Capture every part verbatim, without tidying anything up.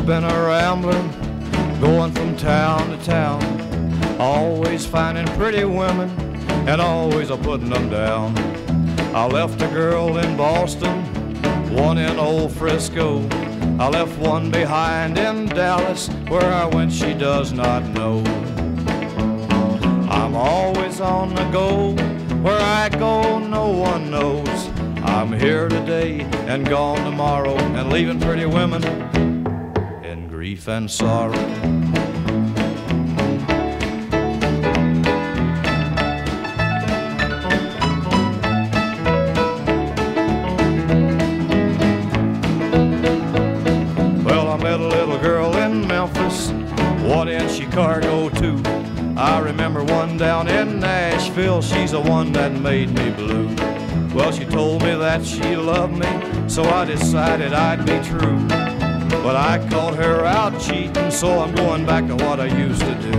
been a rambler, going from town to town, always finding pretty women and always a putting them down. I left a girl in Boston, one in old Frisco. I left one behind in Dallas, where I went she does not know. I'm always on the go, where I go no one knows. I'm here today and gone tomorrow, and leaving pretty women in grief and sorrow. Well, I met a little girl in Memphis, one in Chicago too. I remember one down in Nashville, she's the one that made me blue. Well, she told me that she loved me, so I decided I'd be true. But I caught her out cheating, so I'm going back to what I used to do.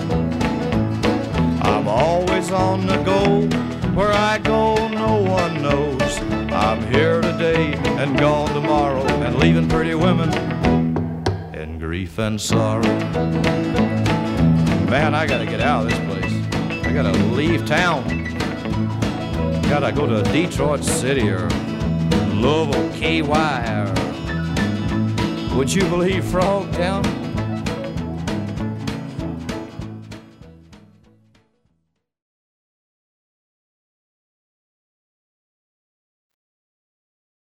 I'm always on the go, where I go no one knows. I'm here today and gone tomorrow, and leaving pretty women in grief and sorrow. Man, I gotta get out of this place. I gotta leave town. Gotta go to Detroit City or Louisville, K Y, or would you believe Frogtown?